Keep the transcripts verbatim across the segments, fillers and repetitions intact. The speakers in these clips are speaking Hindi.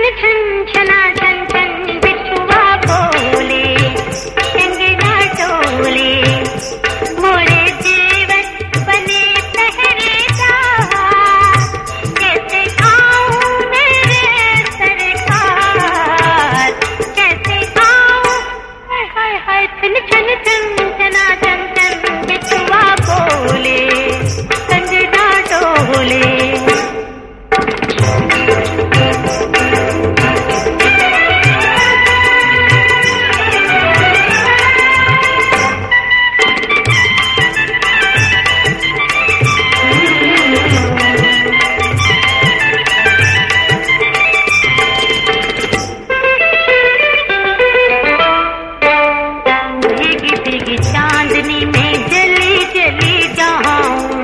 छन छना छन छन बिछुआ बोले कंगना डोले मोरे जीवन बने पहरेदार कैसे आऊं मेरे सरकार कैसे आऊं हाय हाय छन छन छन छना छन छन बिछुआ बोले कंगना डोले चांदनी में जली जली जाऊं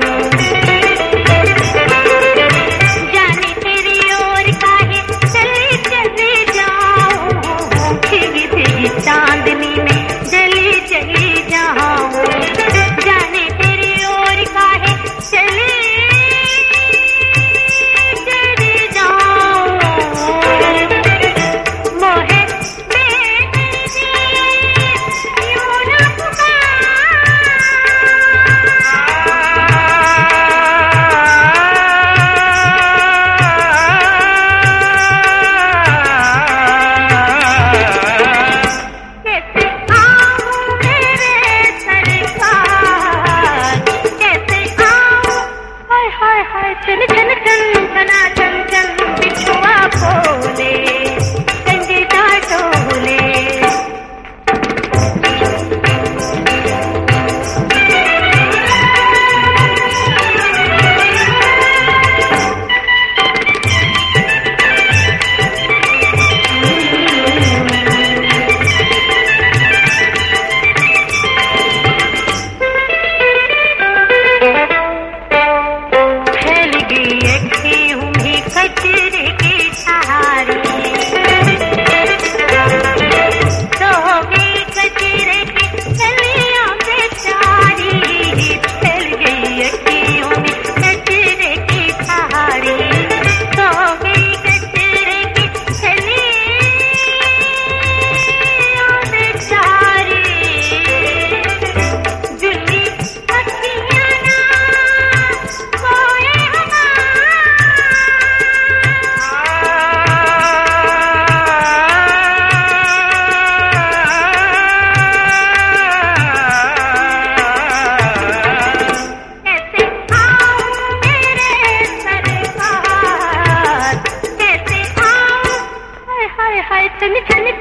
जाने तेरी ओर काहे चली चली जाऊं भीगी भीगी चांदनी में जली जली जाऊं जाने तेरी ओर काहे चली चली जाऊं मोहे छन छन छन छना छन छन बिछुआ बोले कंगना डोले कचरे की सहारी तो गई कचरे की गलियों बेचारी फैल गई अखियों में कचरे की सहारी तो गई कचरे की गलियों बेचारी जुली अखियां ना सोए हाय हाय छन छन